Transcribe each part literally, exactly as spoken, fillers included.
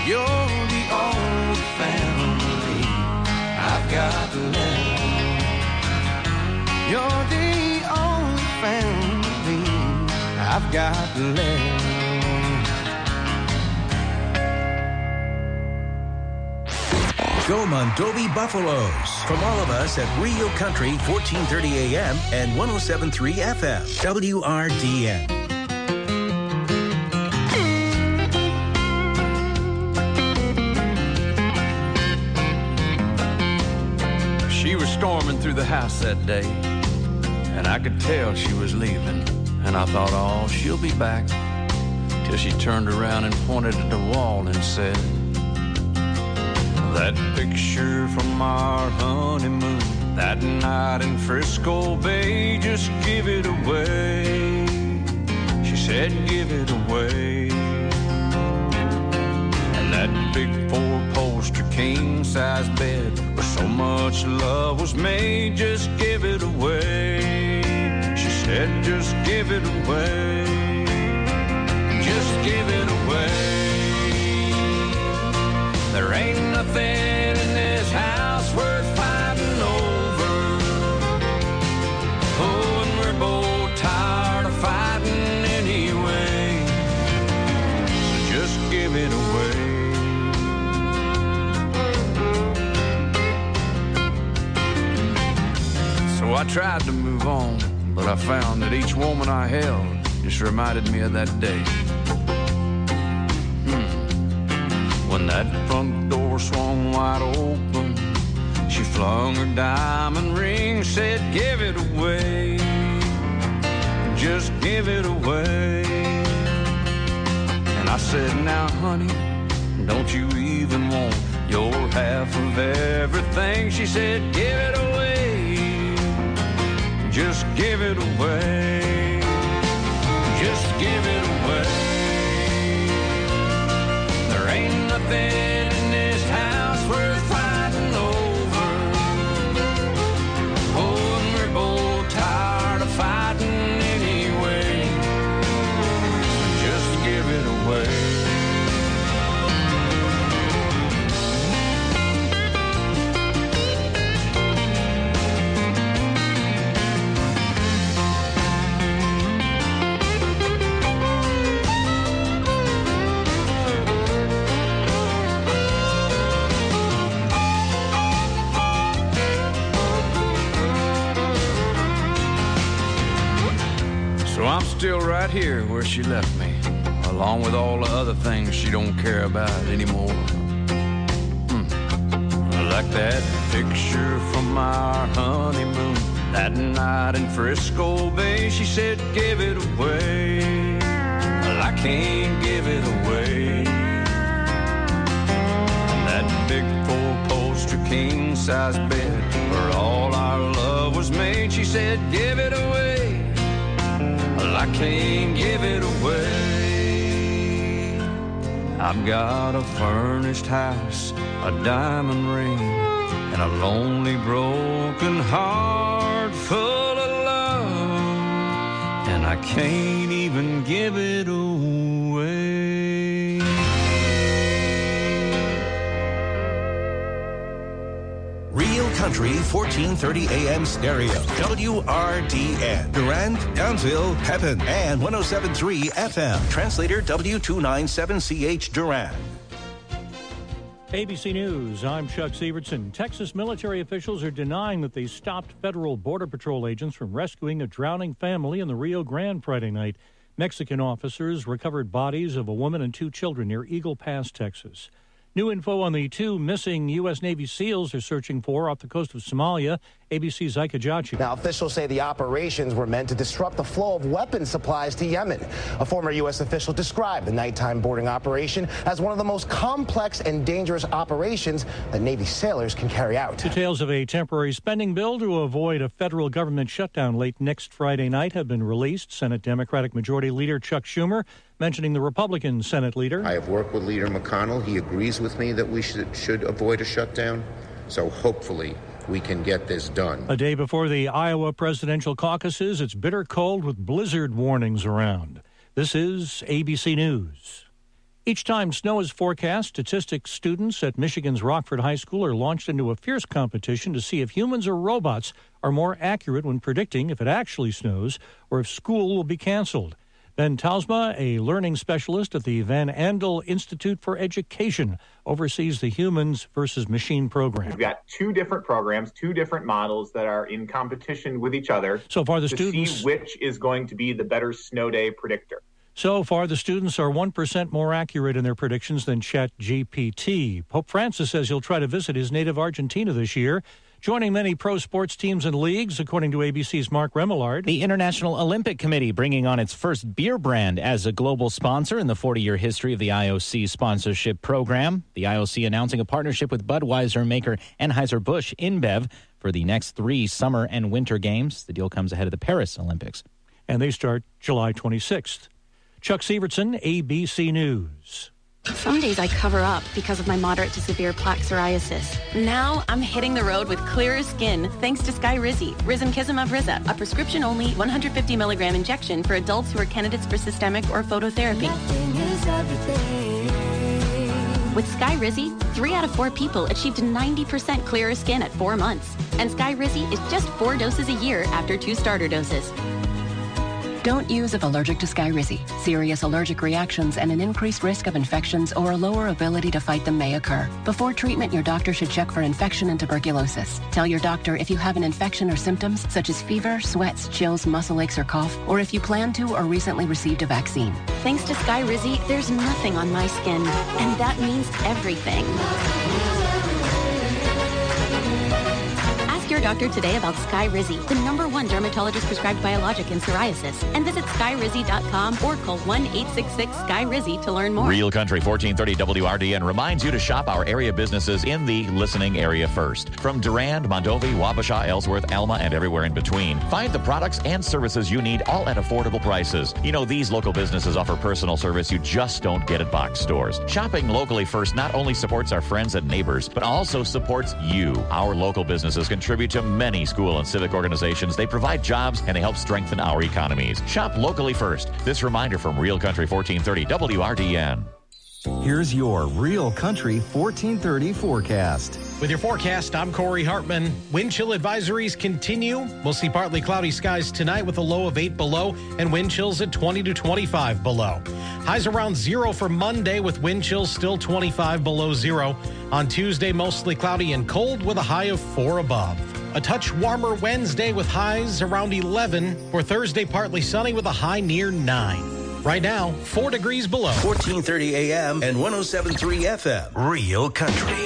You're the only family I've got left. You're the only family I've got left. Go Mondovi Buffaloes. From all of us at Rio Country, fourteen thirty A M and one oh seven point three F M, W R D N. She was storming through the house that day, and I could tell she was leaving. And I thought, oh, she'll be back. Till she turned around and pointed at the wall and said, that picture from our honeymoon, that night in Frisco Bay, just give it away. She said, give it away. And that big four-poster king-size bed where so much love was made, just give it away. She said, just give it away. Just give it away. There ain't nothing in this house worth fighting over. Oh, and we're both tired of fighting anyway. So just give it away. So I tried to move on, but I found that each woman I held just reminded me of that day. When that front door swung wide open, she flung her diamond ring, said, give it away. Just give it away. And I said, now, honey, don't you even want your half of everything? She said, give it away. Just give it away. Just give it away. There ain't nothing in this house worth fighting over. Oh, and we're both tired of fighting anyway. Just give it away. I'm still right here where she left me, along with all the other things she don't care about anymore. Hmm. Like that picture from our honeymoon, that night in Frisco Bay, she said, give it away. Well, I can't give it away. And that big four-poster king-size bed where all our love was made, she said, give it away. I can't give it away. I've got a furnished house, a diamond ring, and a lonely broken heart full of love, and I can't even give it away. Real Country, fourteen thirty A M stereo, W R D N, Durand, Townsville, Pepin, and one oh seven point three F M. Translator W two ninety-seven C H Durand. A B C News, I'm Chuck Sievertson. Texas military officials are denying that they stopped federal Border Patrol agents from rescuing a drowning family in the Rio Grande Friday night. Mexican officers recovered bodies of a woman and two children near Eagle Pass, Texas. New info on the two missing U S. Navy SEALs they're searching for off the coast of Somalia. A B C's Ika Jachi. Now, officials say the operations were meant to disrupt the flow of weapons supplies to Yemen. A former U S official described the nighttime boarding operation as one of the most complex and dangerous operations that Navy sailors can carry out. Details of a temporary spending bill to avoid a federal government shutdown late next Friday night have been released. Senate Democratic Majority Leader Chuck Schumer mentioning the Republican Senate leader. I have worked with Leader McConnell. He agrees with me that we should, should avoid a shutdown. So hopefully we can get this done. A day before the Iowa presidential caucuses, it's bitter cold with blizzard warnings around. This is A B C News. Each time snow is forecast, statistics students at Michigan's Rockford High School are launched into a fierce competition to see if humans or robots are more accurate when predicting if it actually snows or if school will be canceled. Ben Tausma, a learning specialist at the Van Andel Institute for Education, oversees the Humans versus Machine program. We've got two different programs, two different models that are in competition with each other. So far, the to students see which is going to be the better snow day predictor. So far, the students are one percent more accurate in their predictions than ChatGPT. Pope Francis says he'll try to visit his native Argentina this year, joining many pro sports teams and leagues, according to A B C's Mark Remillard. The International Olympic Committee bringing on its first beer brand as a global sponsor in the forty-year history of the I O C sponsorship program. The I O C announcing a partnership with Budweiser maker Anheuser-Busch InBev for the next three summer and winter games. The deal comes ahead of the Paris Olympics. And they start July twenty-sixth. Chuck Sievertson, A B C News. Some days I cover up because of my moderate to severe plaque psoriasis. Now I'm hitting the road with clearer skin thanks to Skyrizi, Risankizumab Riza, a prescription-only one hundred fifty milligram injection for adults who are candidates for systemic or phototherapy. With Skyrizi, three out of four people achieved ninety percent clearer skin at four months. And Skyrizi is just four doses a year after two starter doses. Don't use if allergic to Skyrizi. Serious allergic reactions and an increased risk of infections or a lower ability to fight them may occur. Before treatment, your doctor should check for infection and tuberculosis. Tell your doctor if you have an infection or symptoms such as fever, sweats, chills, muscle aches, or cough, or if you plan to or recently received a vaccine. Thanks to Skyrizi, there's nothing on my skin, and that means everything. Ask your doctor today about Skyrizi, the number one dermatologist-prescribed biologic in psoriasis, and visit skyrizi dot com or call one eight six six Sky Rizzy to learn more. Real Country fourteen thirty W R D N reminds you to shop our area businesses in the listening area first. From Durand, Mondovi, Wabasha, Ellsworth, Alma, and everywhere in between. Find the products and services you need, all at affordable prices. You know, these local businesses offer personal service you just don't get at box stores. Shopping locally first not only supports our friends and neighbors, but also supports you. Our local businesses contribute to many school and civic organizations. They provide jobs and they help strengthen our economies. Shop locally first. This reminder from Real Country fourteen thirty W R D N. Here's your Real Country fourteen thirty forecast. With your forecast, I'm Corey Hartman. Wind chill advisories continue. We'll see partly cloudy skies tonight with a low of eight below and wind chills at twenty to twenty-five below. Highs around zero for Monday with wind chills still twenty-five below zero. On Tuesday, mostly cloudy and cold with a high of four above. A touch warmer Wednesday with highs around eleven. For Thursday, partly sunny with a high near nine. Right now, four degrees below. fourteen thirty A M and one oh seven point three F M. Real Country.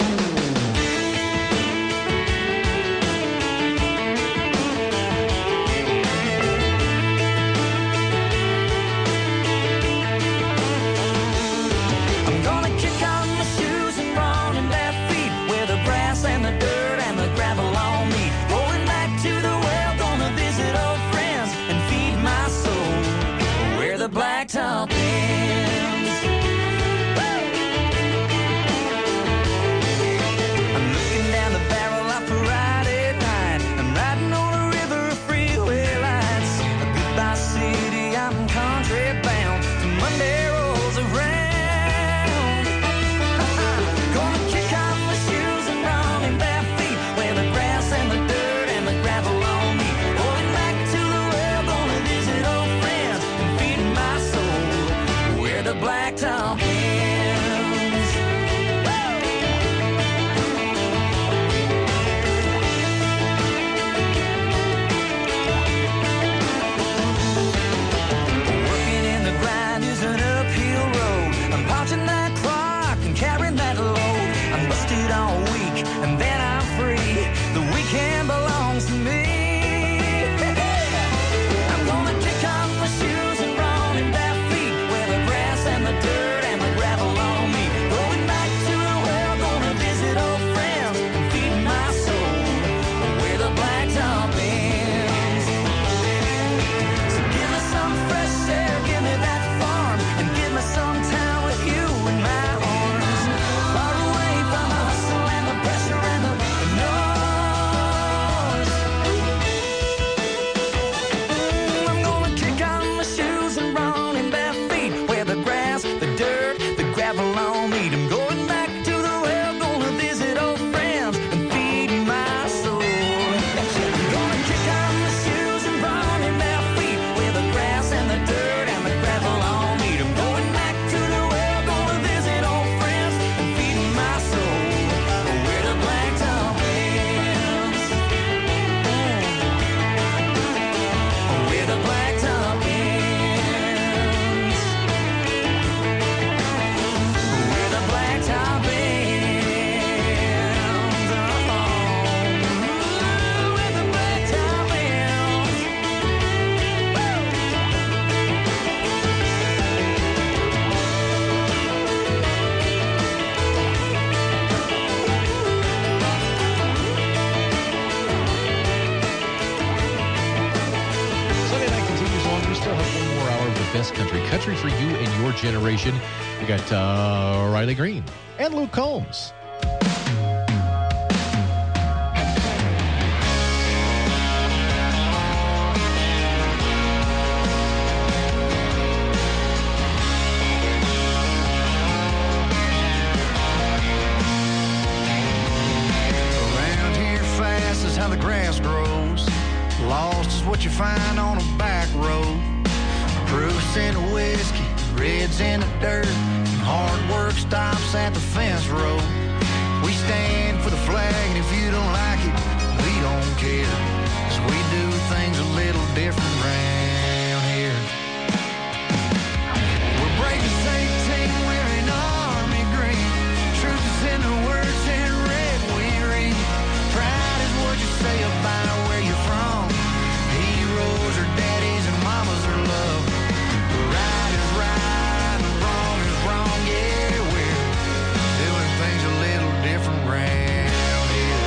I'm gonna kick on my shoes and run in bare feet where the grass and the dirt and the gravel all meet. Going back to the well, gonna visit old friends and feed my soul where the blacktop ends. country for you and your generation. We got uh, Riley Green and Luke Combs. How the grass grows. Lost is what you find on a back road. Proofs in the whiskey, reds in the dirt, and hard work stops at the fence road. We stand for the flag, and if you don't like it, we don't care, 'cause we do things a little different around here. We're brave as eighteen, wearing army green. Truth is in the words in red we read. Pride is what you say about where you're from. Heroes are daddies and mamas are love. Right is right and wrong is wrong. Yeah, we're doing things a little different round here.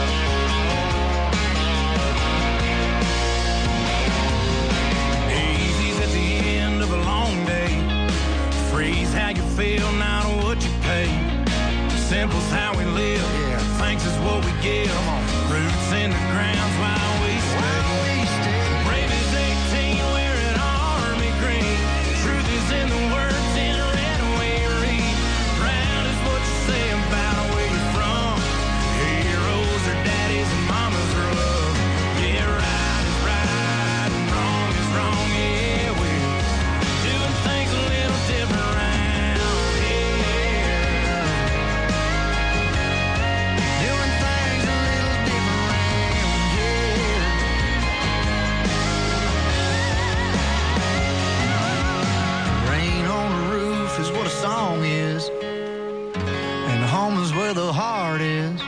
Easy's at the end of a long day. Freeze how you feel, not what you pay. Simple's how we live. Yeah. Thanks is what we give. Roots in the ground's while we stay. While we stay. Brave as eighteen, wearing army green. Truth is in the words in red we read. Proud is what you say about where you're from. Heroes are daddies and mamas are love. Yeah, right is right and wrong is wrong. Yeah, we're doing things a little different around here. Doing things a little different around here. Rain on the roof is what a song is, and home is where the heart is.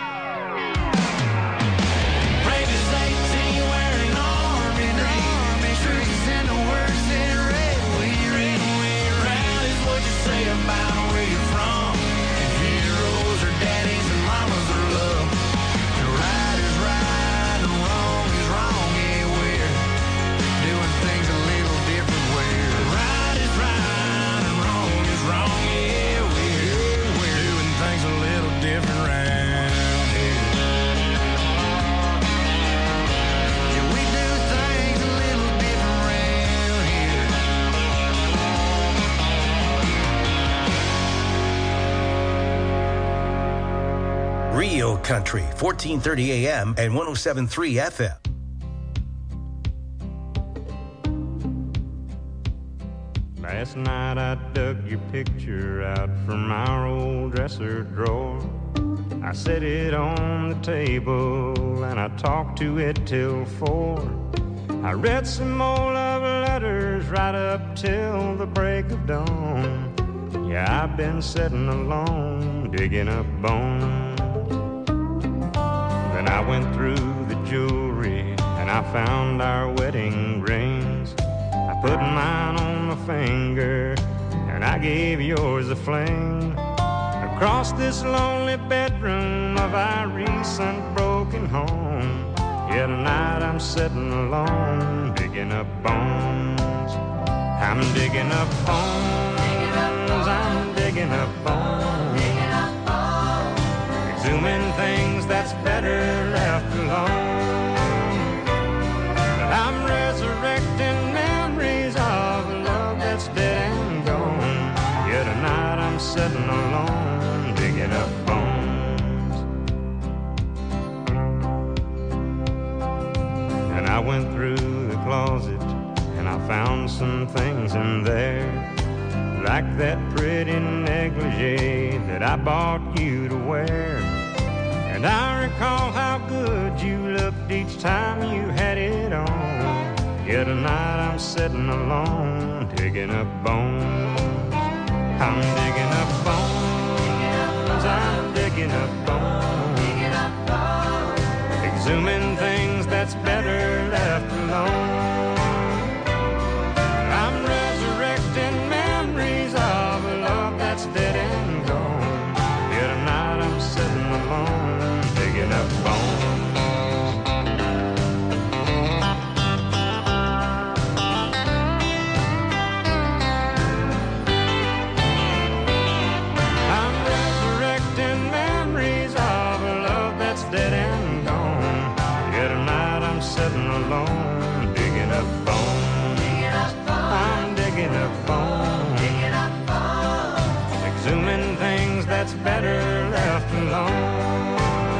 Brave as eighteen, wearing army green. Truth is in the words in red we read. Proud is what you say about where you're from. And heroes are daddies and mamas are love. And right is right and wrong is wrong. Yeah, we're doing things a little different. Where right is right and wrong is wrong. Yeah, we're, we're doing things a little different around here. Yeah, we do things a little different around here. Real Country, fourteen thirty A M and one oh seven point three F M. Last night I dug your picture out from our old dresser drawer. I set it on the table and I talked to it till four. I read some more love letters right up till the break of dawn. Yeah, I've been sitting alone, digging up bones. Then I went through the jewelry and I found our wedding rings. I put mine on my finger and I gave yours a fling. Across this lonely bedroom of our recent broken home. Yeah, tonight I'm sitting alone, digging up bones. I'm digging up bones, I'm digging up bones. Exhuming things that's better left alone. But I'm resurrecting memories of a love that's dead and gone. Yeah, tonight I'm sitting alone, digging up bones. And I went through the closet and I found some things in there, like that pretty negligee that I bought you to wear. And I recall how good you looked each time you had it on. Yeah, tonight I'm sitting alone, digging up bones. I'm digging up bones, I'm digging up bones. Exhuming things that's better left alone. I'm resurrecting memories of a love that's dead and gone. Yeah, tonight I'm sitting alone, digging up bones. dead and gone. Yet tonight I'm sitting alone, digging up bones. Digging up bones. I'm digging up bones. Digging up bones. Exhuming things that's better left alone.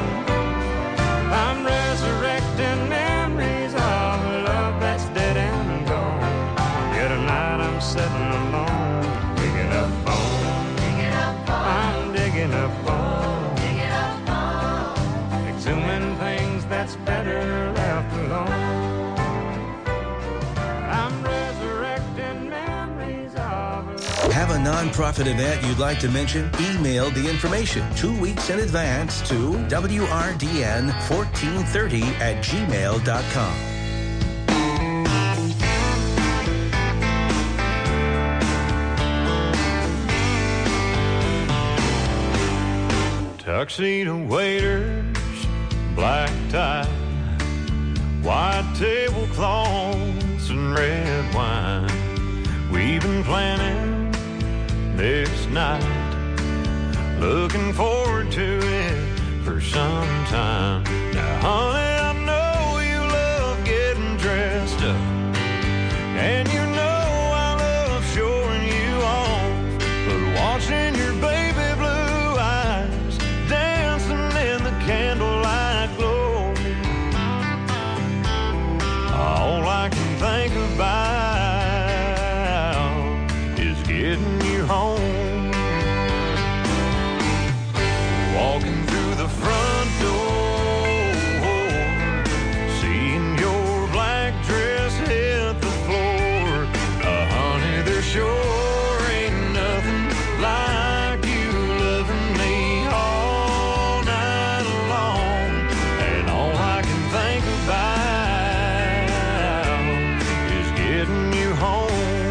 I'm resurrecting memories of a love that's dead and gone. Yet tonight I'm sitting alone, digging up bones. Digging up bones. I'm digging up bones. Digging up bones. Exhuming things that's better left alone. I'm resurrecting memories of a love. Have a nonprofit event you'd like to mention? Email the information two weeks in advance to W R D N fourteen thirty at gmail dot com. Tuxedo waiters, black tie, white tablecloths and red wine. We've been planning this night, looking forward to it for some time. Now, honey, I know you love getting dressed up, and you know I love showing you off, but watching your baby blue eyes dancing in the candlelight glow, all I can think about is getting you home. Walking through the front door, seeing your black dress hit the floor. Uh, honey, there sure ain't nothing like you loving me all night long. And all I can think about is getting you home.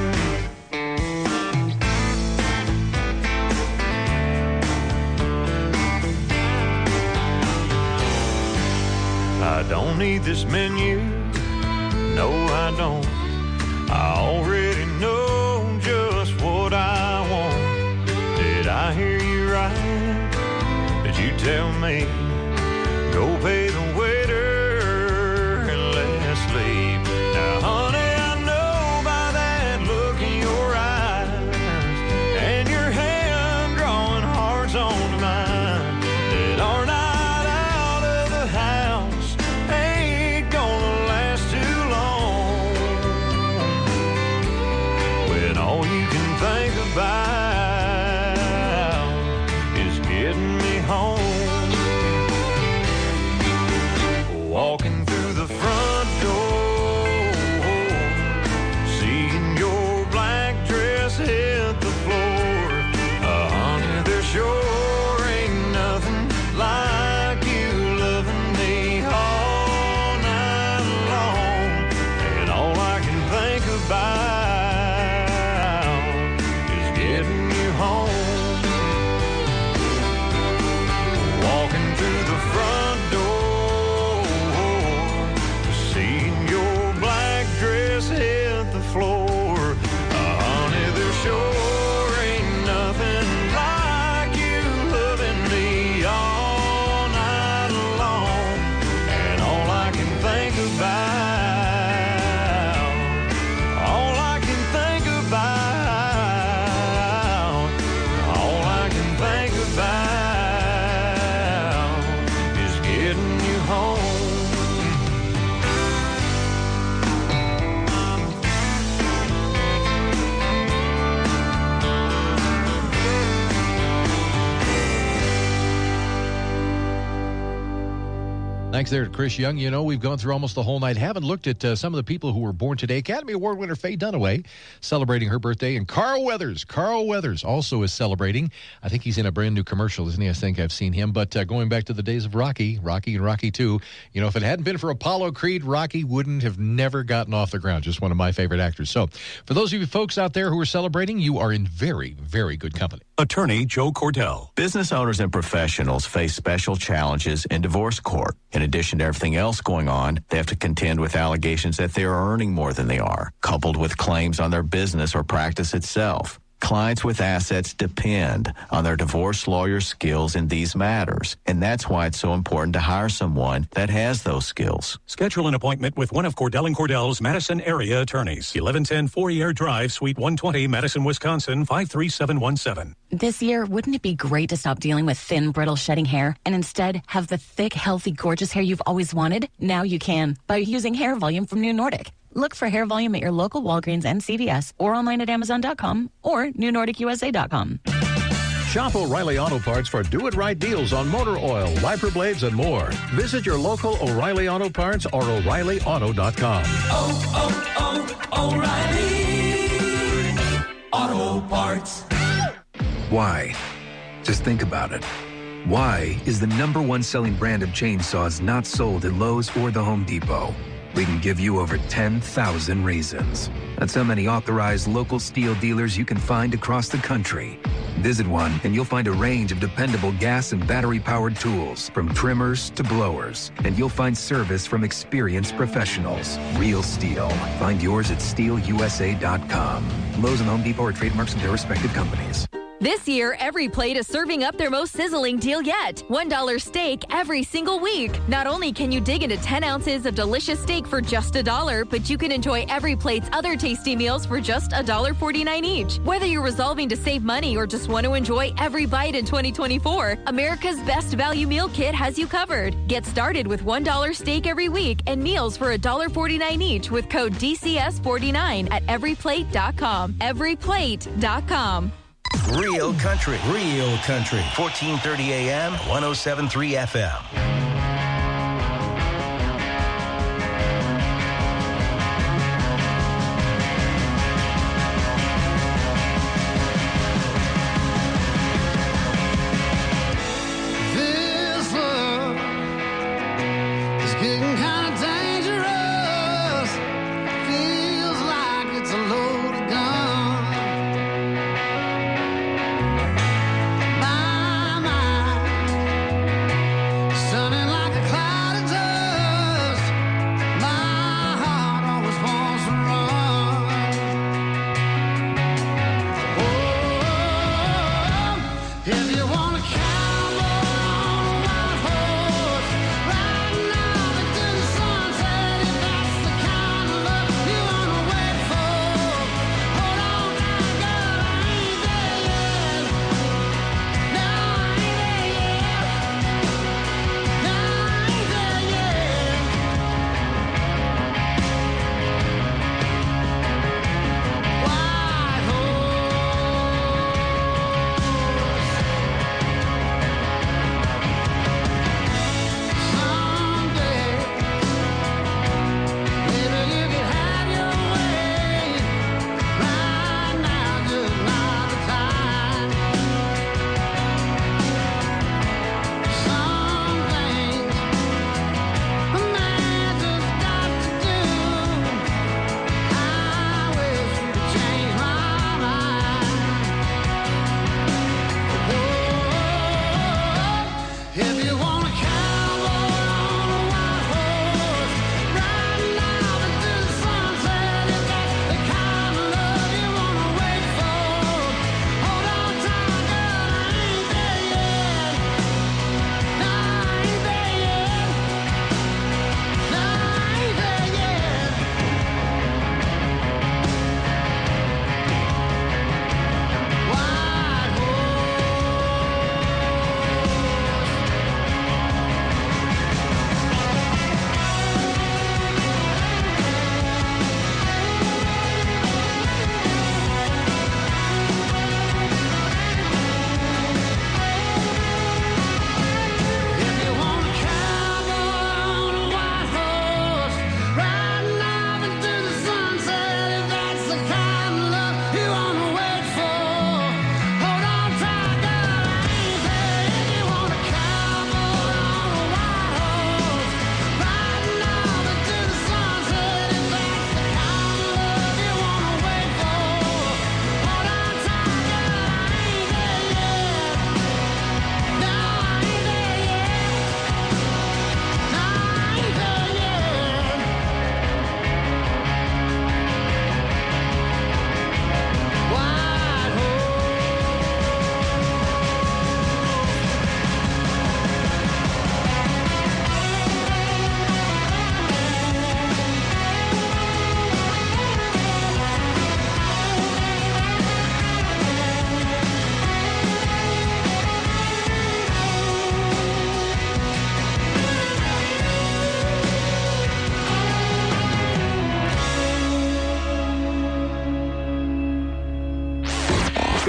I don't need this menu, no I don't. I already know just what I want. Did I hear you right? Did you tell me, go pay the waiter and let's leave? Now honey, I know by that look in your eyes and your hand drawing hearts onto mine, that our night out of the house ain't gonna last too long, when all you can think about is getting me home. Walking through the front door, seeing your black dress hit the floor. Uh, honey, there sure ain't nothing like you loving me all night long. And all I can think about is getting you home. Walking through the front door, seeing your black dress hit the floor. Uh, honey, there sure ain't nothing like you loving me all night long. And all I can think about, all I can think about, all I can think about is getting you home. Thanks there to Chris Young. You know, we've gone through almost the whole night. Haven't looked at uh, some of the people who were born today. Academy Award winner Faye Dunaway celebrating her birthday. And Carl Weathers. Carl Weathers also is celebrating. I think he's in a brand new commercial, isn't he? I think I've seen him. But uh, going back to the days of Rocky, Rocky and Rocky two, you know, if it hadn't been for Apollo Creed, Rocky wouldn't have never gotten off the ground. Just one of my favorite actors. So for those of you folks out there who are celebrating, you are in very, very good company. Attorney Joe Cordell. Business owners and professionals face special challenges in divorce court. In addition to everything else going on, they have to contend with allegations that they are earning more than they are, coupled with claims on their business or practice itself. Clients with assets depend on their divorce lawyer's skills in these matters, and that's why it's so important to hire someone that has those skills. Schedule an appointment with one of Cordell and Cordell's Madison area attorneys. eleven ten Fourier Drive, Suite one twenty, Madison, Wisconsin, five three seven one seven. This year, wouldn't it be great to stop dealing with thin, brittle, shedding hair and instead have the thick, healthy, gorgeous hair you've always wanted? Now you can by using Hair Volume from New Nordic. Look for Hair Volume at your local Walgreens and C V S or online at amazon dot com or new nordic u s a dot com. Shop O'Reilly Auto Parts for do-it-right deals on motor oil, wiper blades, and more. Visit your local O'Reilly Auto Parts or o'reilly auto dot com. Oh, oh, oh, O'Reilly Auto Parts. Why? Just think about it. Why is the number one selling brand of chainsaws not sold at Lowe's or the Home Depot? We can give you over ten thousand reasons. That's how many authorized local steel dealers you can find across the country. Visit one and you'll find a range of dependable gas and battery-powered tools, from trimmers to blowers. And you'll find service from experienced professionals. Real STIHL. Find yours at steel u s a dot com. Lowe's and Home Depot are trademarks of their respective companies. This year, Every Plate is serving up their most sizzling deal yet. one dollar steak every single week. Not only can you dig into ten ounces of delicious steak for just a dollar, but you can enjoy Every Plate's other tasty meals for just one dollar forty-nine each. Whether you're resolving to save money or just want to enjoy every bite in twenty twenty-four, America's Best Value Meal Kit has you covered. Get started with one dollar steak every week and meals for one dollar forty-nine each with code D C S forty-nine at every plate dot com. every plate dot com. Real country. Real country. fourteen thirty A M, one oh seven point three F M. This love is getting kind of dangerous. Feels like it's a loaded gun. Sunny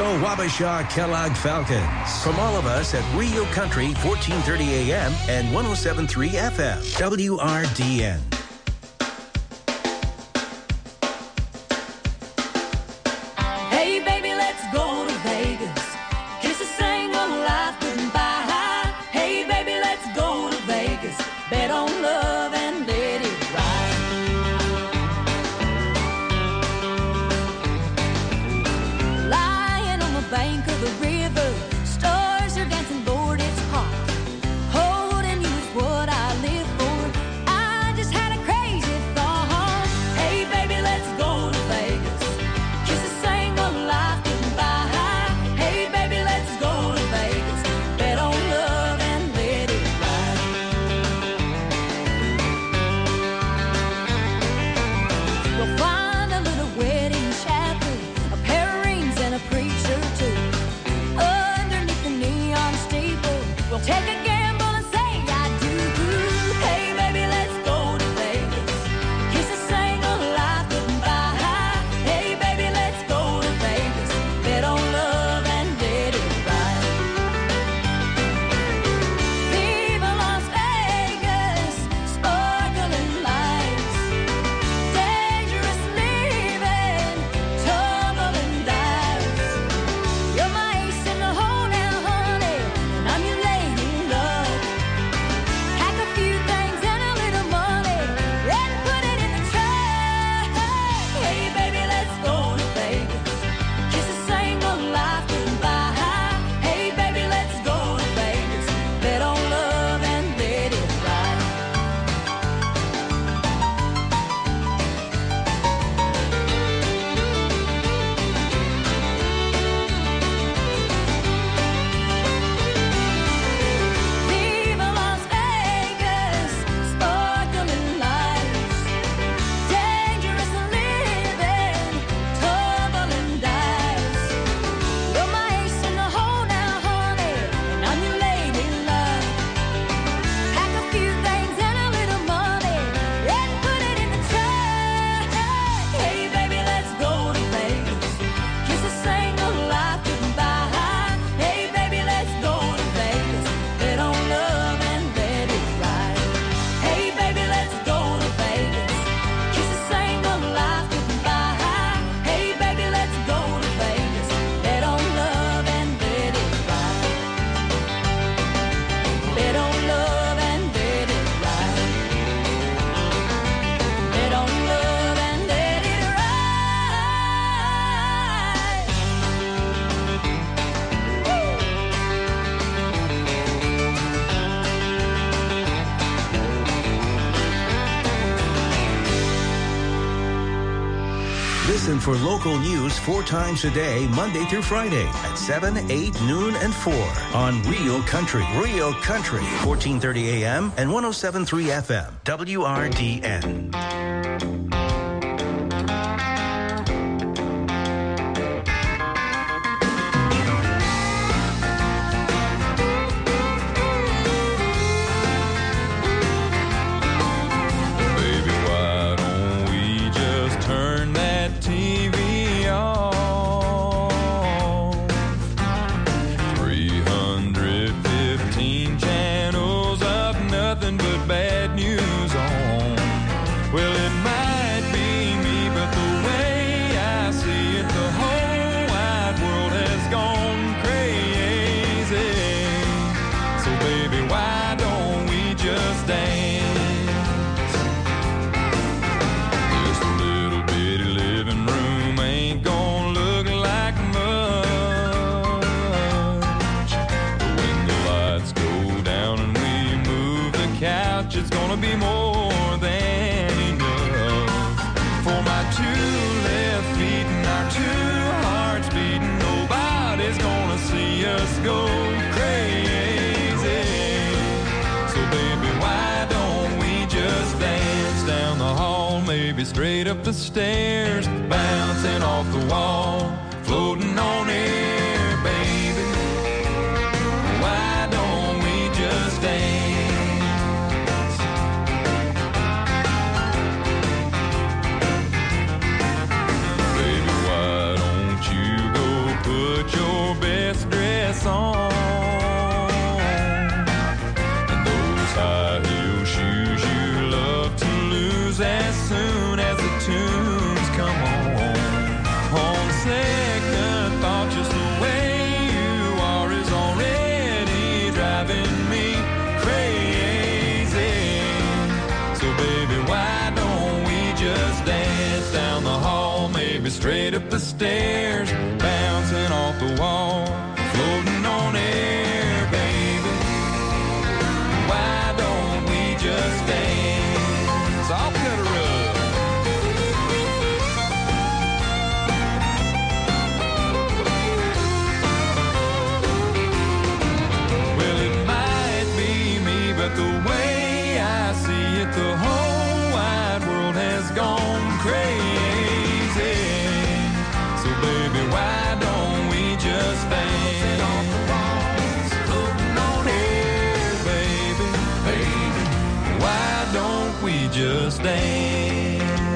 Go Wabasha Kellogg Falcons. From all of us at Rio Country, fourteen thirty A M and one oh seven point three F M, W R D N. Hey, baby, let's go to Vegas. Kiss a single life goodbye. Hey, baby, let's go to Vegas. Bet on love and let it ride. Lying on the bank of the river, stars are dancing, Lord, it's hot. Holding you is what I live for. I just had a crazy thought. Hey, baby, let's go to Vegas. Kiss a single life goodbye. Hey, baby, let's go to Vegas. Bet on love and let it ride. We'll find a little wedding chapel, a pair of rings and a preacher too. Underneath the neon steeple, we'll take a gamble and say I do. Hey, baby, let's go to Vegas. Kiss a single life goodbye. Hey, baby, let's go to Vegas. Bet on love and let it ride. Viva Las Vegas, sparkling lights, dangerous living, tumbling dice. You're my ace in the hole now, honey, and I'm your lady love. Pack a few things and a little money, and put it in the trash. Hey, baby, let's go to Vegas. Kiss a single life goodbye. Hey, baby, let's go to Vegas. Bet on love and let it ride. Viva Las Vegas, sparkling lights, dangerous living, tumbling dice. You're my ace in the hole now, honey, and I'm your lady love. Pack a few things and a little money, and put it in the trash. Hey, baby, let's go to Vegas. Kiss a single life goodbye. Hey, baby, let's go to Vegas. Bet on love and let it ride. Hey, baby, let's go to Vegas. Kiss a single life goodbye. Hey, baby, let's go to Vegas. Bet on love and let it ride. Bet on love and let it ride. Bet on love and let it ride. Listen for local news four times a day, Monday through Friday at seven, eight, noon, and four on Rio Country. Rio Country, fourteen thirty A M and one oh seven point three F M, W R D N. Baby, why don't we just turn that T V off? three hundred fifteen channels of nothing but bad news on. Well, it might be me, but the way I see it, the whole wide world has gone crazy. So, baby, why don't we just dance? Just a little bitty living room ain't gonna look like much. But when the lights go down and we move the couch, it's gonna be more than enough. For my two left feet and our two hearts beating, nobody's gonna see us go crazy. So, baby, why don't we just dance down the hall, maybe straight up the stairs, bouncing off the wall, floating on air, baby. Why don't we just dance? Baby, why don't you go put your head up the stairs, bouncing off the wall, floating on air, baby. Why don't we just dance? I'll cut a rug. Well, it might be me, but the way I see it, the whole wide world has gone crazy. So baby, why don't we just dance off the walls, floating on air, baby, baby. Why don't we just dance?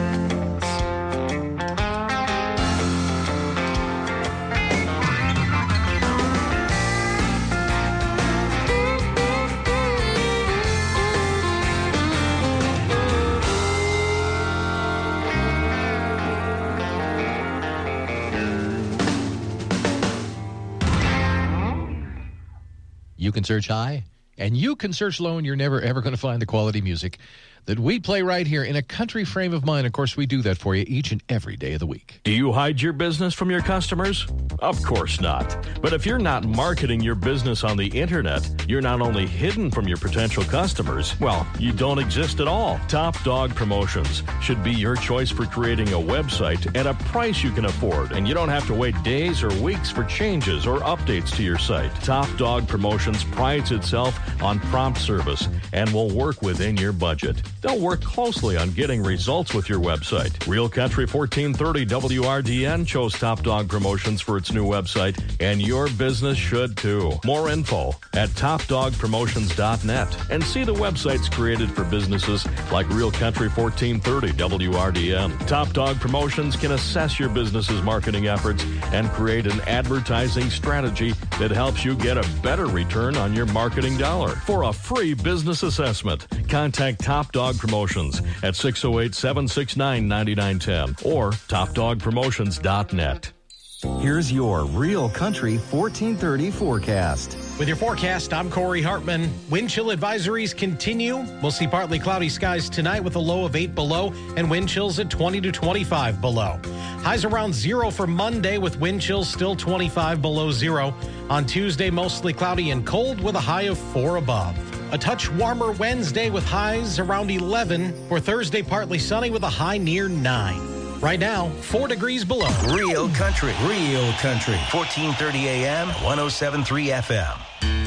You can search high, and you can search low, and you're never, ever going to find the quality music that we play right here in a country frame of mind. Of course, we do that for you each and every day of the week. Do you hide your business from your customers? Of course not. But if you're not marketing your business on the internet, you're not only hidden from your potential customers, well, you don't exist at all. Top Dog Promotions should be your choice for creating a website at a price you can afford, and you don't have to wait days or weeks for changes or updates to your site. Top Dog Promotions prides itself on prompt service and will work within your budget. They'll work closely on getting results with your website. Real Country fourteen thirty W R D N chose Top Dog Promotions for its new website, and your business should too. More info at top dog promotions dot net, and see the websites created for businesses like Real Country fourteen thirty W R D N. Top Dog Promotions can assess your business's marketing efforts and create an advertising strategy that helps you get a better return on your marketing dollar. For a free business assessment, contact Top Dog Promotions at six oh eight, seven six nine, nine nine one zero or top dog promotions dot net. Here's your Real Country fourteen thirty forecast. With your forecast, I'm Corey Hartman. Wind chill advisories continue. We'll see partly cloudy skies tonight with a low of eight below and wind chills at twenty to twenty-five below. Highs around zero for Monday with wind chills still twenty-five below zero. On Tuesday, mostly cloudy and cold with a high of four above. A touch warmer Wednesday with highs around eleven. For Thursday, partly sunny with a high near nine. Right now, four degrees below. Real Country. Real Country. fourteen thirty A M, one oh seven point three F M.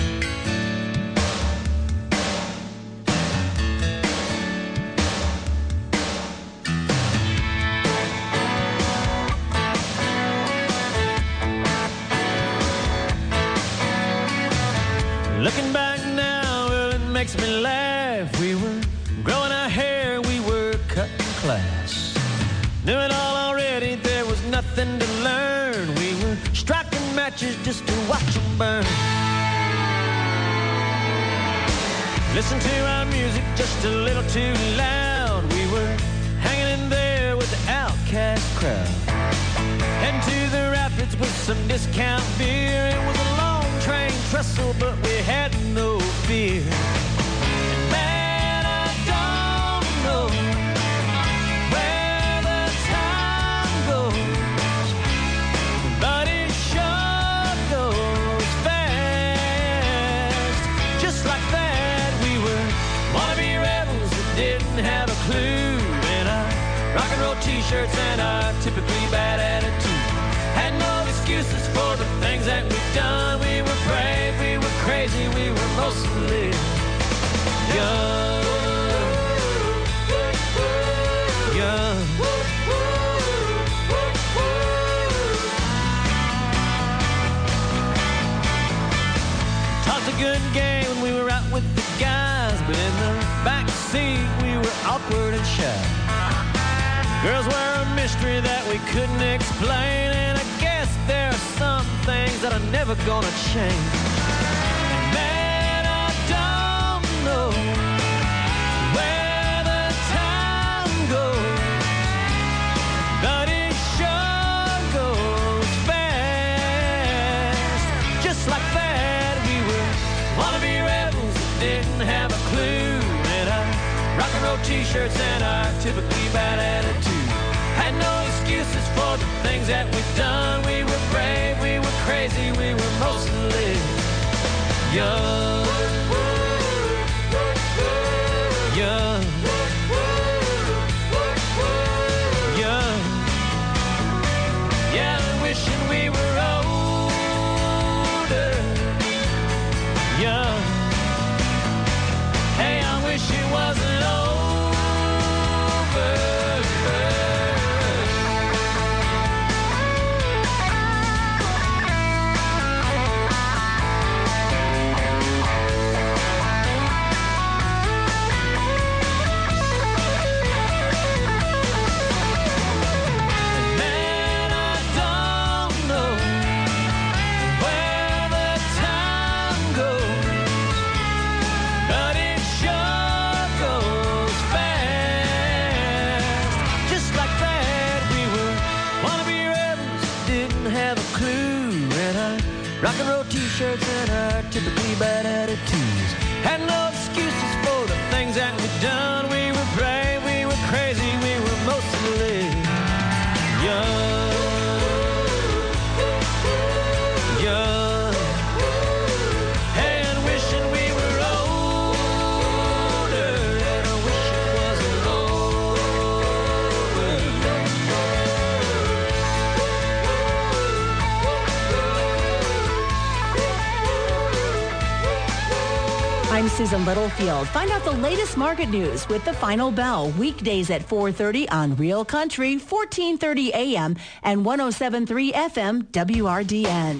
Looking back now, well, it makes me laugh. We were growing our hair, we were cutting class. Knew it all already, there was nothing to learn. We were striking matches just to watch them burn. Listen to our music just a little too loud. We were hanging in there with the outcast crowd. Heading to the rapids with some discount beer. It was a long train trestle, but we had no fear. And man, I don't know have a clue in our rock and roll t-shirts and our typically bad attitude. Had no excuses for the things that we've done. We were brave, we were crazy, we were mostly young. Young. Talked a good game when we were out with the guys, but in the back seat we were awkward and shy. Girls were a mystery that we couldn't explain, and I guess there are some things that are never gonna change. And man, I don't know where the time goes, but it sure goes fast. Just like that, we were wannabe rebels that didn't have a clue. Rock and roll t-shirts and our typically bad attitude. Had no excuses for the things that we've done. We were brave, we were crazy, we were mostly young. Young. Young. Yeah, wishing we were older. Young. Hey, I wish it wasn't over. Rock and roll t-shirts and our typically bad attitudes. Had no excuses for the things that we've done. We were brave, we were crazy, we were mostly young. Young. And wishing we were older. And I wish it wasn't I'm Susan Littlefield. Find out the latest market news with the Final Bell weekdays at four thirty on Real Country, fourteen thirty A M and one oh seven point three F M W R D N.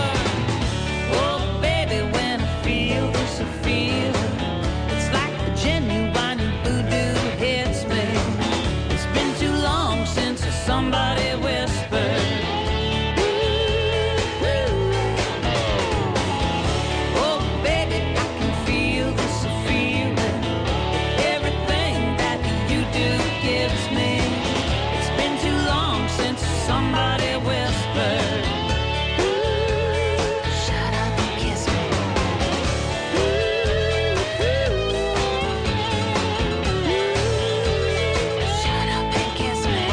Feel, it's like the somebody whispered, shut up and kiss me. Shut up and kiss me.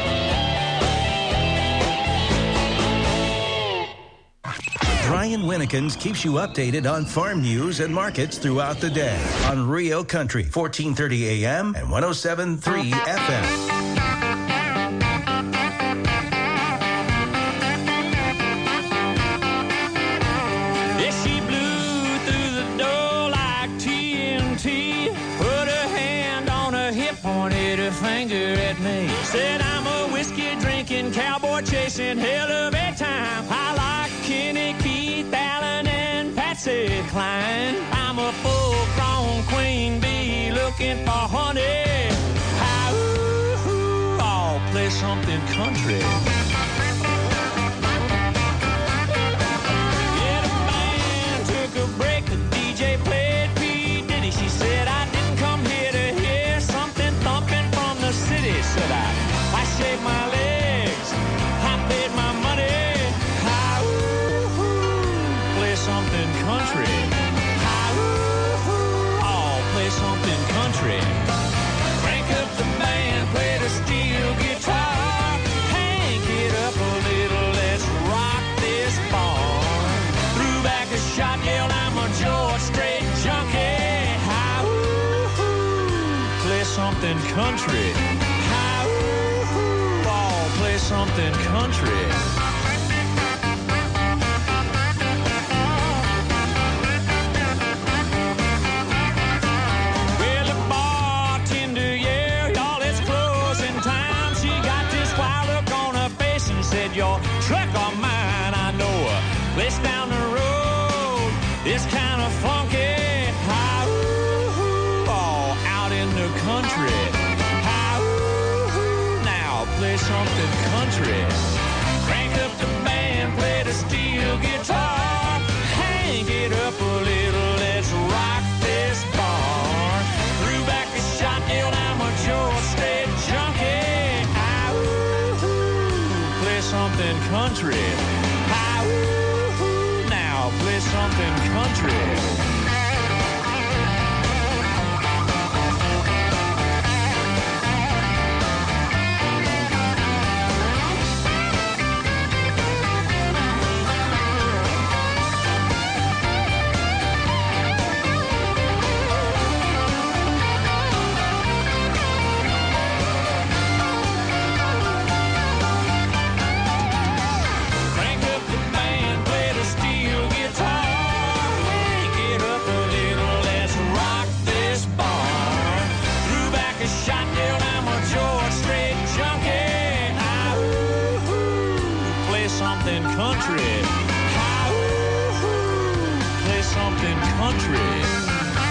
Brian Winnekins keeps you updated on farm news and markets throughout the day on Rio Country, fourteen thirty A M and one oh seven point three F M. Finger at me. Said I'm a whiskey drinking, cowboy chasing, hell of a time. I like Kenny, Keith, Allen, and Patsy Cline. I'm a full-grown queen bee looking for honey. How, ooh, ooh, I'll play something country. Yeah, the band took a break. The D J played P. Diddy. She said I didn't come here to hear something thumping from the city, said I. I shaved my legs, I paid my money. I, ooh, ooh, play something country. I, ooh, ooh, I'll play something country. Crank up the band, play the steel guitar. Hank it up a little, let's rock this barn. Threw back a shot, yelled I'm a George Strait junkie. I, ooh, ooh, play something country. How, ooh, ooh, I'll play something country. Well, the bartender, yeah, y'all, it's closing time. She got this wild look on her face and said, your truck or mine, I know a place down the road. It's kind of funky. How, ooh, ooh, all out in the country. How, ooh, ooh, now play something country. Crank up the band, play the steel guitar. Hang it up a little, let's rock this barn. Threw back a shot, yelled I'm a George Strait junkie. How, ooh, ooh, play something country. How, ooh, ooh, now play something country. Crank up the band, play the steel guitar. Hank it up a little, let's rock this barn. Threw back a shot, yelled I'm a George Strait junkie. Ah, ooh, ooh, play something country. Ah, ooh, ooh, play something country.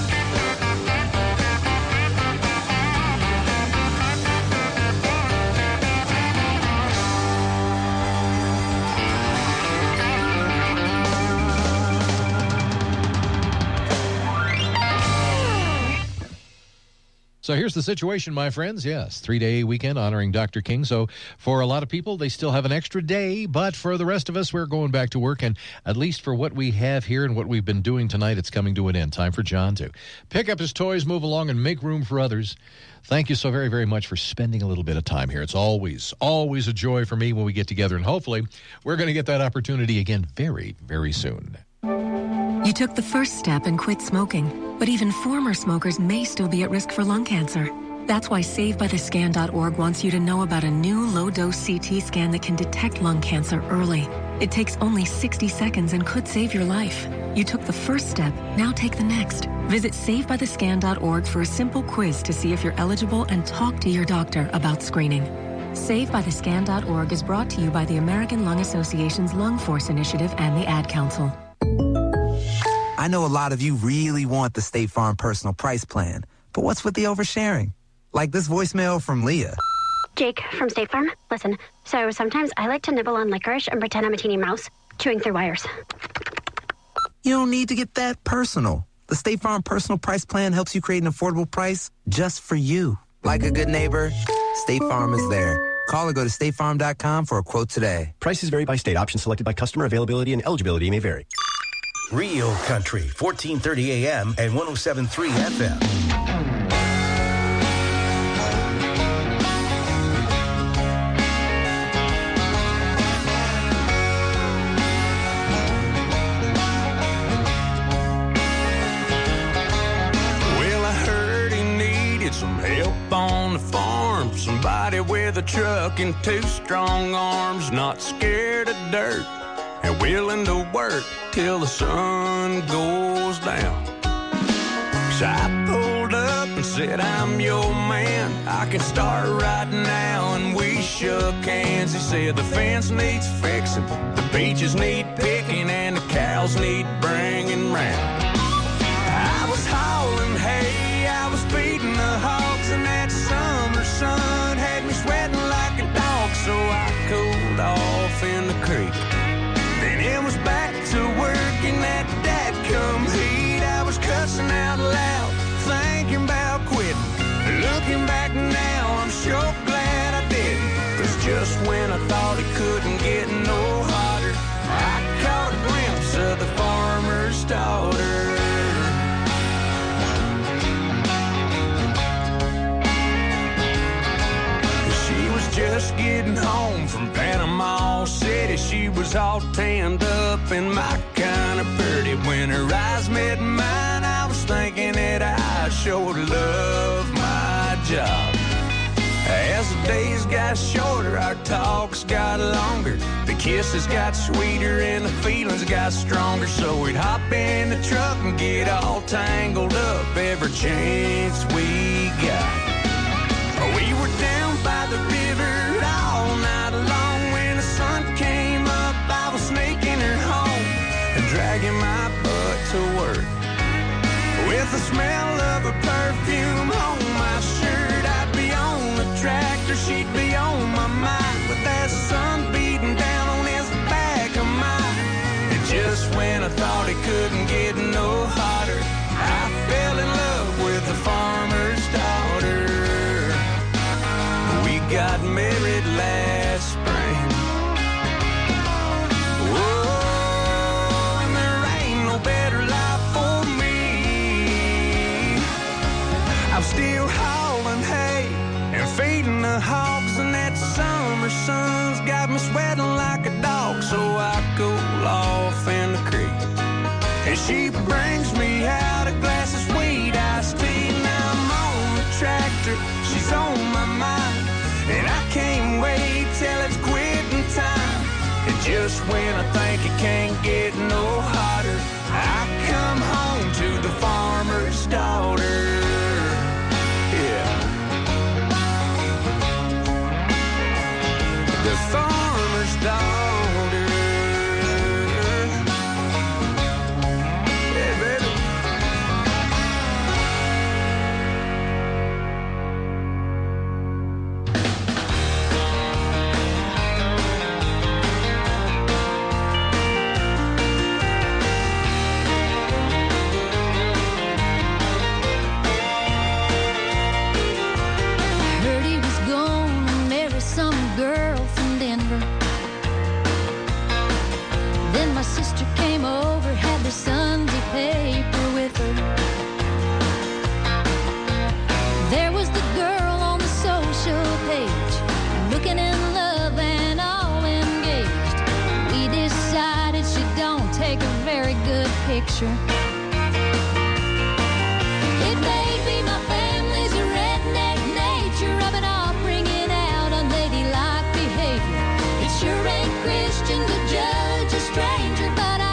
So here's the situation, my friends. Yes, three-day weekend honoring Doctor King. So for a lot of people, they still have an extra day. But for the rest of us, we're going back to work. And at least for what we have here and what we've been doing tonight, it's coming to an end. Time for John to pick up his toys, move along, and make room for others. Thank you so very, very much for spending a little bit of time here. It's always, always a joy for me when we get together. And hopefully, we're going to get that opportunity again very, very soon. You took the first step and quit smoking, but even former smokers may still be at risk for lung cancer. That's why Save By The Scan dot org wants you to know about a new low-dose C T scan that can detect lung cancer early. It takes only sixty seconds and could save your life. You took the first step, now take the next. Visit Save By The Scan dot org for a simple quiz to see if you're eligible and talk to your doctor about screening. Save By The Scan dot org is brought to you by the American Lung Association's Lung Force Initiative and the Ad Council. I know a lot of you really want the State Farm Personal Price Plan, but what's with the oversharing? Like this voicemail from Leah. Jake from State Farm. Listen, so sometimes I like to nibble on licorice and pretend I'm a teeny mouse, chewing through wires. You don't need to get that personal. The State Farm Personal Price Plan helps you create an affordable price just for you. Like a good neighbor, State Farm is there. Call or go to state farm dot com for a quote today. Prices vary by state. Options selected by customer. Availability and eligibility may vary. Real Country, fourteen thirty A M and one oh seven point three F M. On the farm, somebody with a truck and two strong arms, not scared of dirt and willing to work till the sun goes down. So I pulled up and said, I'm your man, I can start right now, and we shook hands. He said the fence needs fixing, the beaches need picking, and the cows need bringing round. I was hauling hay, I was feeding the hogs, and that summer sun had me sweating like a dog, so I cooled off in the creek. Then it was back to work in that dadgum heat. I was cussing out loud, thinking about quitting. Looking back now, I'm sure glad I didn't, 'cause just when I thought it couldn't get no hotter, I caught a glimpse of the farmer's daughter. Just getting home from Panama City, she was all tanned up and my kind of pretty. When her eyes met mine, I was thinking that I sure love my job. As the days got shorter, our talks got longer, the kisses got sweeter and the feelings got stronger. So we'd hop in the truck and get all tangled up every chance we got. We were down by the river all night long. When the sun came up, I was sneaking her home and dragging my butt to work. With the smell of her perfume on my shirt, I'd be on the tractor, she'd be on my mind, with that sun beating down on his back of mine. And just when I thought it couldn't get no hotter, I fell in love with the farmer's daughter. Got married last spring. Oh, and there ain't no better life for me. I'm still hauling hay and feeding the hogs, and that summer sun's got me sweating like a dog, so I cool off in the creek. And she brings me out a glass of sweet iced tea. Now I'm on the tractor, she's on my mind, and I can't wait till it's quitting time. And just when I think it can't get no hotter, I come home to the farmer's daughter. Yeah. The farmer's daughter. Yeah, baby. Sunday paper with her. There was the girl on the social page, looking in love and all engaged. We decided she don't take a very good picture. It may be my family's a redneck nature, rubbing off, bringing out unladylike behavior. It sure ain't Christian to judge a stranger, but I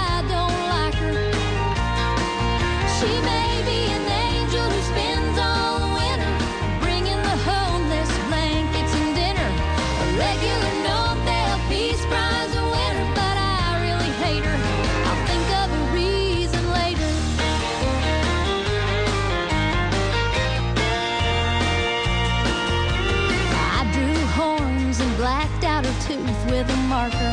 she may be an angel who spends all the winter bringing the homeless blankets and dinner. A regular Nobel Peace Prize winner, but I really hate her. I'll think of a reason later. I drew horns and blacked out her tooth with a marker.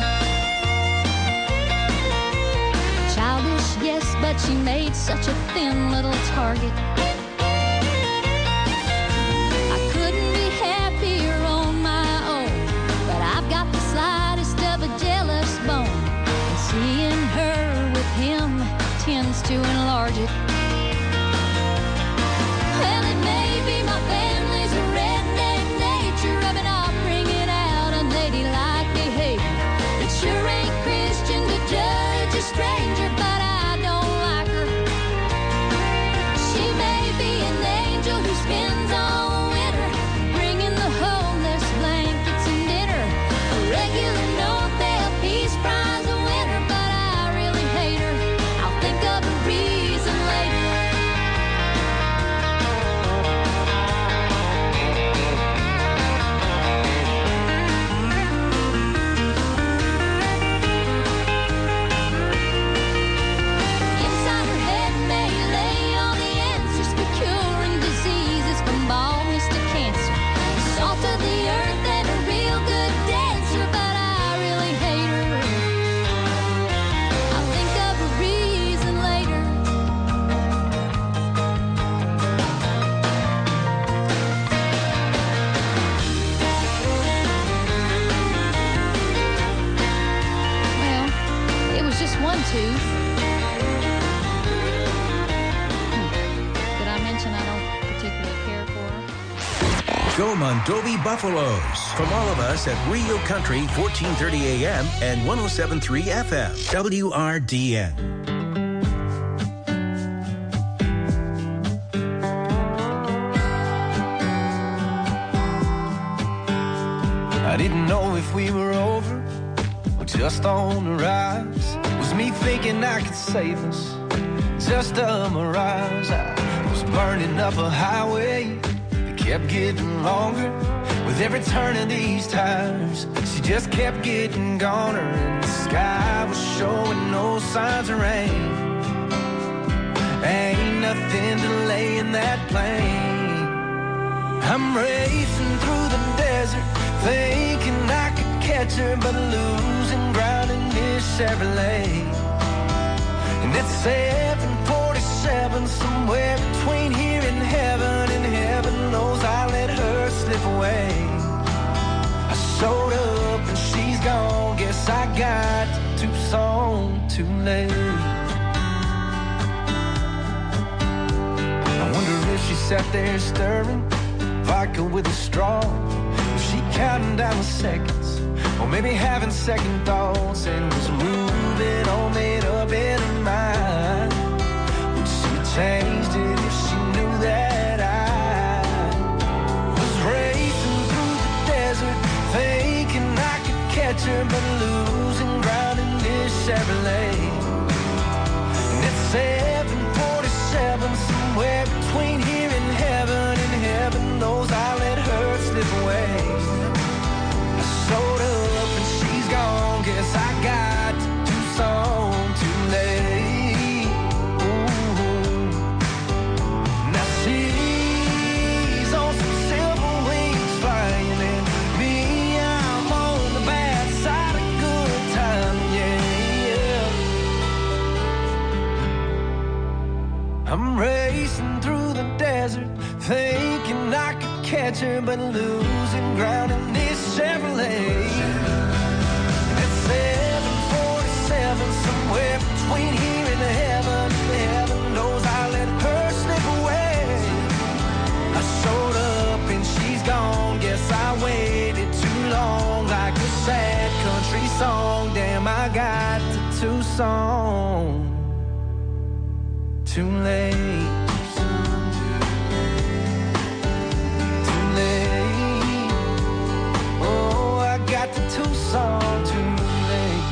Childish, yes, but she made such a thin little target. I couldn't be happier on my own. Go Mondovi Buffaloes. From all of us at Real Country, fourteen thirty A M and one oh seven point three F M. W R D N. I didn't know if we were over or just on the rise. Was me thinking I could save us? Just a mirage. I was burning up a highway that kept getting longer. With every turn of these tires, she just kept getting goner. And the sky was showing no signs of rain. Ain't nothing delaying that plane. I'm racing through the desert, thinking I could catch her, but losing ground in this Chevrolet. And it's seven forty-seven, somewhere between here and heaven, and heaven knows I let her slip away. I showed up and she's gone, guess I got to Tucson too late. I wonder if she sat there stirring vodka with a straw. Was she counting down the seconds, or maybe having second thoughts, and was moving all made up in her mind? Would she have changed it if she knew that I was racing through the desert, thinking I could catch her, but losing ground in this Chevrolet? And it's seven forty-seven, somewhere between here and heaven, and heaven knows I let her slip away. I showed up and she's gone, guess I got to Tucson too late. Ooh. Now she's on some silver wings flying, and me, I'm on the bad side of good time, yeah, yeah. I'm racing through the desert, thinking I could catch her, but losing ground in this Chevrolet. It's seven forty-seven, somewhere between here and heaven. Heaven knows I let her slip away. I showed up and she's gone, guess I waited too long, like a sad country song. Damn, I got to Tucson too late. Got to Tucson too late.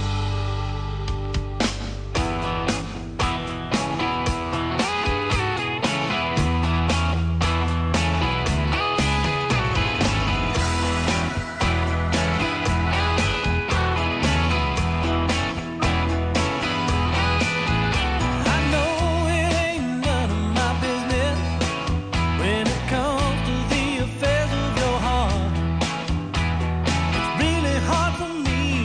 I know it ain't none of my business when it comes to the affairs of your heart. Hard for me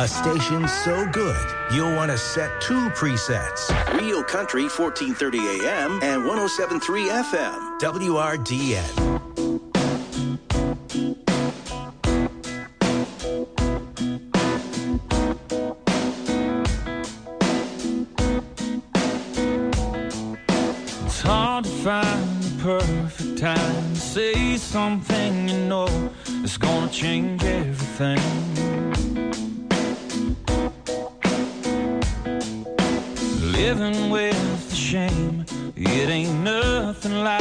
A station so good, you'll want to set two presets. Real Country, fourteen thirty A M and one oh seven point three F M. W R D N. It's hard to find the perfect time to say something you know is gonna change everything. Living with the shame, it ain't nothing like